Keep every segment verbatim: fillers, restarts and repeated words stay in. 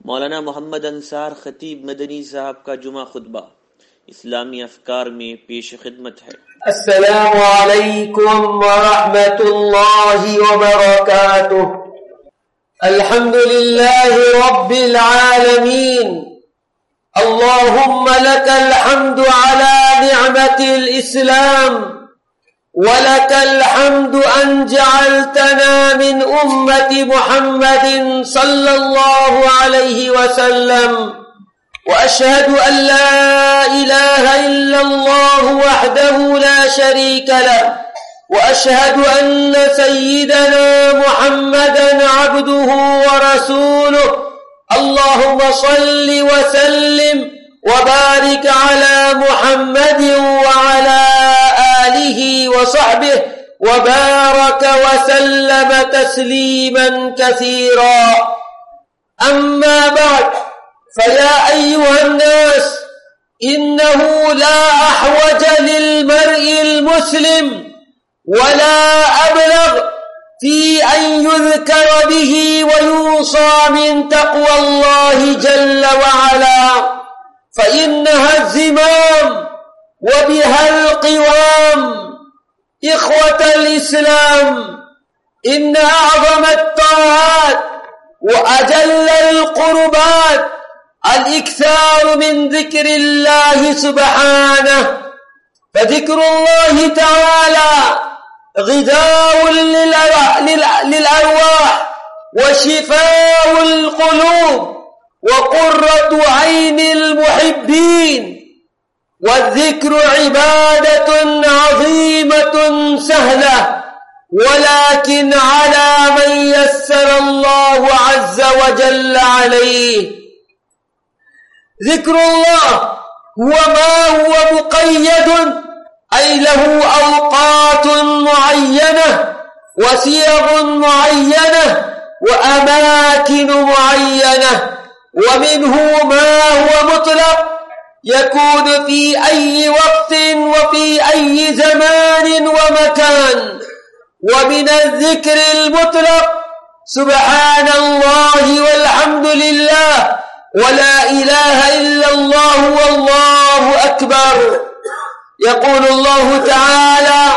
मौलाना मोहम्मद अंसार खतीब मदनी साहब का जुमा खुतबा इस्लामी अफकार में पेश खिदमत है। अस्सलामु अलैकुम व रहमतुल्लाहि व बरकातुह। अल्हम्दुलिल्लाहि रब्बिल आलमीन। अल्लाहुम्मा लकल हम्दु अला निअमतिल इस्लाम व लकल हम्दु अन जअलतना मिन उम्मति मुहम्मदिन सल्लल्लाहु अलैहि वसल्लम व अशहदु अन ला इलाहा इल्लल्लाहु वहदहु ला शरीका लहु व अशहदु अन्न सय्यिदना मुहम्मदन अब्दुहु व रसूलुहु। अल्लाहुम्मा सल्लि व सल्लिम व बारिक अला मुहम्मदिन व अला आलिहि व सहबिहि व बारक व सल्लम तस्लीमन कसीरा। अम्मा बाद फया अय्युहन नास इन्नहु ला अहवज लिलमर्इल मुस्लिम वला अबलग في أن يذكر به ويوصى من تقوى الله جل وعلا، فإنها الزمام وبها القوام. إخوة الإسلام، إن أعظم الطاعات وأجل القربات الإكثار من ذكر الله سبحانه، فذكر الله تعالى غذاء للأرواح وشفاء القلوب وقرة عين المحبين، والذكر عبادة عظيمة سهلة، ولكن على من يسر الله عز وجل عليه. ذكر الله هو ما هو مقيد، أي له أوقات معينة وصيغ معينة وأماكن معينة، ومنه ما هو مطلق يكون في أي وقت وفي أي زمان ومكان. ومن الذكر المطلق سبحان الله والحمد لله ولا إله إلا الله والله أكبر. يقول الله تعالى: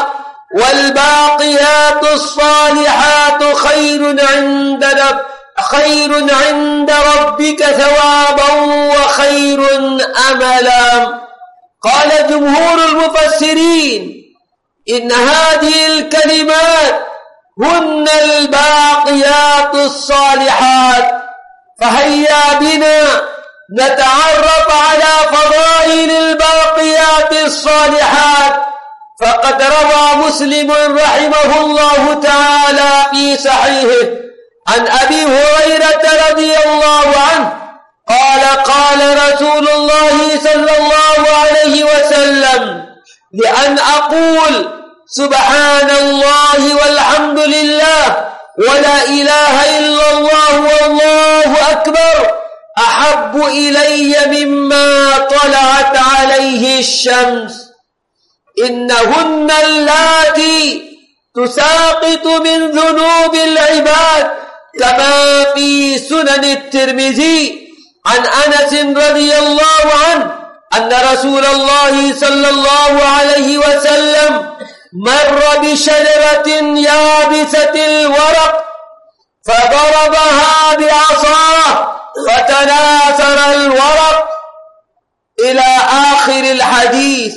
والباقيات الصالحات خير عند رب خير عند ربك ثوابا وخير أملا. قال جمهور المفسرين إن هذه الكلمات هن الباقيات الصالحات. فهيا بنا نتعرف على فضائل الباقيات الصالحات. فقد روى مسلم رحمه الله تعالى في صحيحه عن أبي هريرة رضي الله عنه قال: قال رسول الله صلى الله عليه وسلم: لأن أقول سبحان الله والحمد لله ولا إله إلا الله والله أكبر أحب إلي مما طلعت عليه الشمس. إنهن اللاتي تساقط من ذنوب العباد، كما في سنن الترمذي عن أنس رضي الله عنه أن رسول الله صلى الله عليه وسلم مر بشجرة يابسة الورق فضربها بعصاه فتناثر الورق إلى آخر الحديث.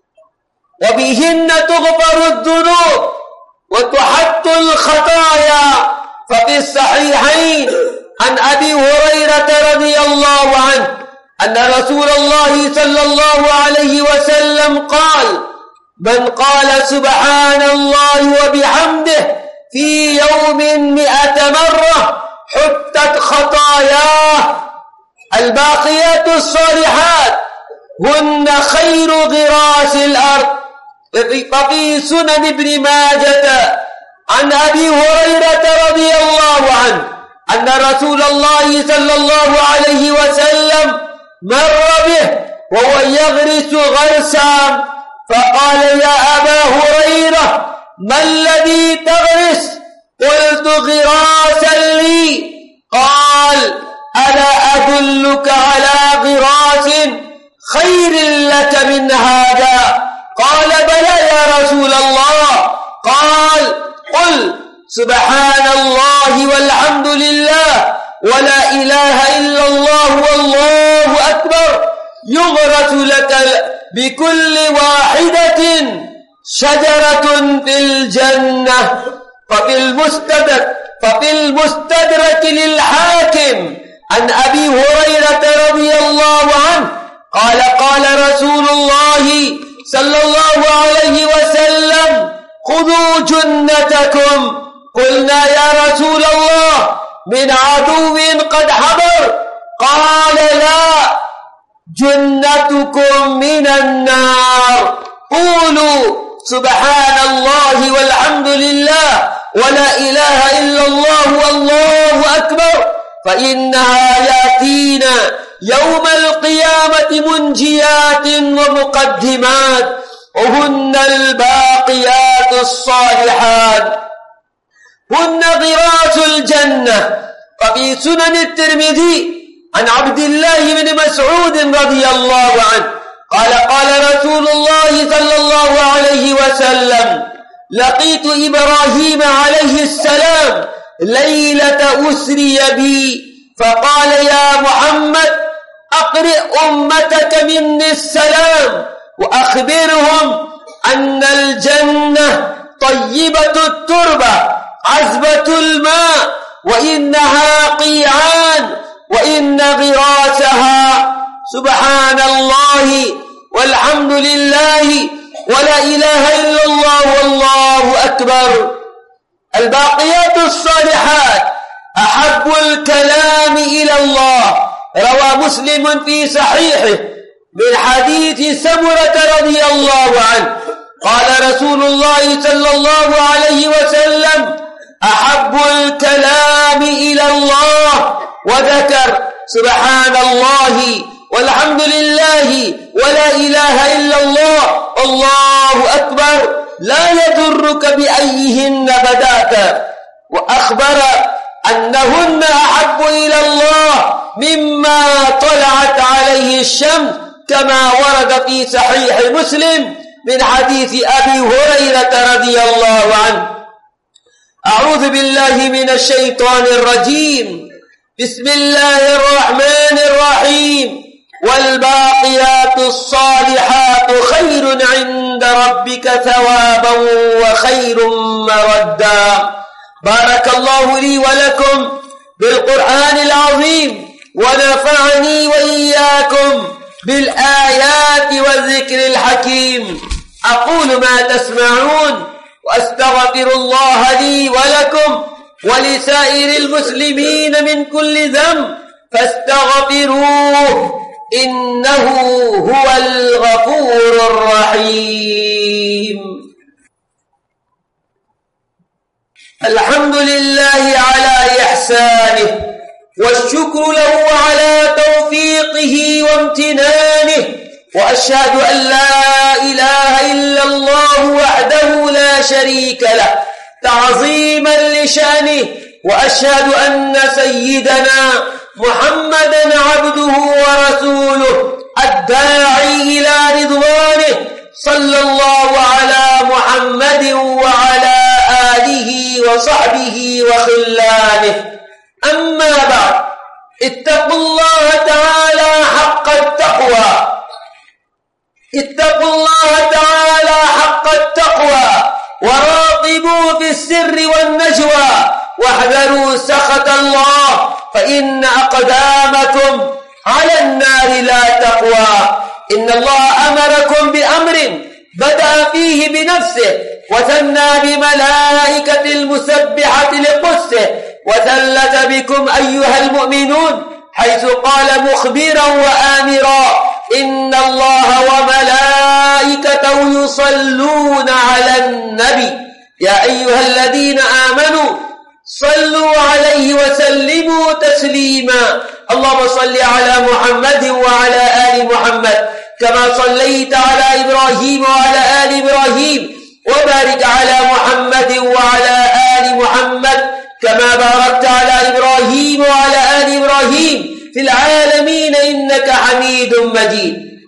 وبهن تغفر الذنوب وتحط الخطايا. ففي الصحيحين عن أبي هريرة رضي الله عنه أن رسول الله صلى الله عليه وسلم قال: من قال سبحان الله وبحمده في يوم مئة مرة حطت خطاياه. الباقيات الصالحات هن خير غراس الأرض. ففي سنن ابن ماجة عن أبي هريرة رضي الله عنه أن رسول الله صلى الله عليه وسلم مر به وهو يغرس غرسا، فقال: يا أبا هريرة ما الذي تغرس؟ قلت: غراسا لي. قال: ألا أدل خير لك من هذا؟ قال بلى يا رسول الله. قال قل سبحان الله والحمد لله ولا إله إلا الله والله أكبر يغرس لك بكل واحدة شجرة في الجنة. ففي المستدرك ففي المستدرك للحاكم عن أبي هريرة رضي الله عنه قال قال رسول الله صلى الله عليه وسلم خذوا جنتكم. قلنا يا رسول الله من عدو قد حضر؟ قال لا، جنتكم من النار. قولوا سبحان الله والحمد لله ولا إله إلا الله والله أكبر فإنها يأتينا يوم القيامة منجيات ومقدمات وهن الباقيات الصالحات هن غراس الجنة. ففي سنن الترمذي عن عبد الله بن مسعود رضي الله عنه قال قال رسول الله صلى الله عليه وسلم لقيت إبراهيم عليه السلام ليلة أسري بي فقال يا محمد أقرئ أمتك مني السلام وأخبرهم أن الجنة طيبة التربة عذبة الماء وإنها قيعان وإن غراسها سبحان الله والحمد لله ولا إله إلا الله والله أكبر. الباقيات الصالحات أحب الكلام إلى الله. روى مسلم في صحيحه من حديث سمرة رضي الله عنه قال رسول الله صلى الله عليه وسلم أحب الكلام إلى الله وذكر سبحان الله والحمد لله ولا إله إلا الله والله أكبر لا يضرك بأيهن بدأت، وأخبر أنهن أحب إلى الله مما طلعت عليه الشمس كما ورد في صحيح مسلم من حديث أبي هريرة رضي الله عنه. أعوذ بالله من الشيطان الرجيم. بسم الله الرحمن الرحيم. والباقيات الصالحات خير عند ربك ثوابا وخير مردا. بارك الله لي ولكم بالقرآن العظيم ونفعني وإياكم بالآيات والذكر الحكيم. أقول ما تسمعون وأستغفر الله لي ولكم ولسائر المسلمين من كل ذنب فاستغفروه إنه هو الغفور الرحيم. الحمد لله على إحسانه والشكر له على توفيقه وامتنانه، وأشهد أن لا إله إلا الله وحده لا شريك له تعظيما لشأنه، وأشهد أن سيدنا محمدا عبده ورسوله الداعي إلى رضوانه صلى الله على محمد وعلى آله وصحبه وخلانه. أما بعد، اتقوا الله تعالى حق التقوى اتقوا الله تعالى حق التقوى وراقبوا في السر والنجوى واحذروا سخط الله فإن أقدامكم على النار لا تقوى. إن الله أمركم بأمر بدأ فيه بنفسه وثنى بملائكة المسبحة لقدسه وثلث بكم أيها المؤمنون حيث قال مخبرا وآمرا إن الله وملائكته يصلون على النبي يا أيها الذين آمنوا صلوا عليه وسلموا تسليما. اللهم صل على محمد وعلى آل محمد كما صليت على إبراهيم وعلى آل إبراهيم، وبارك على محمد وعلى آل محمد كما باركت على إبراهيم وعلى آل إبراهيم في العالمين إنك حميد مجيد.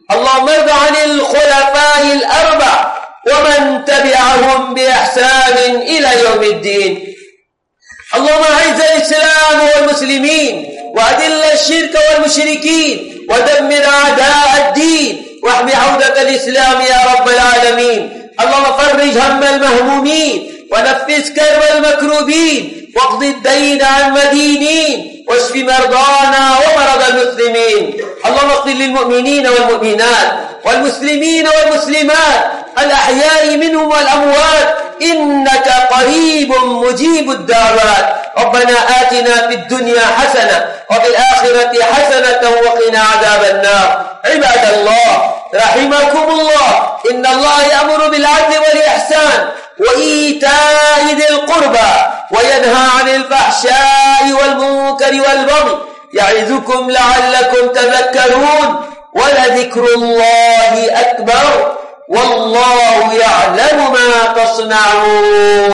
اللهم ارض عن الخلفاء الأربع ومن تبعهم بإحسان إلى يوم الدين. اللهم أعز الإسلام والمسلمين وأذل الشرك والمشركين ودمر أعداء الدين واحمِ عودة الإسلام يا رب العالمين. اللهم فرج هم المهمومين ونفس كرب المكروبين واقض الدين عن مدينين واشف مرضانا ومرضى المسلمين. اللهم اغفر للمؤمنين والمؤمنات والمسلمين والمسلمات الأحياء منهم والأموات إنك قريب مجيب الدعوات. ربنا آتنا في الدنيا حسنة وفي الآخرة حسنة وقنا عذاب النار. عباد الله رحمكم الله، إن الله يأمر بالعدل والإحسان وإيتاء ذي القربى وينهى عن الفحشاء والمنكر والبغي يعظكم لعلكم تذكرون. ولذكر الله أكبر والله يعلم ما تصنعون.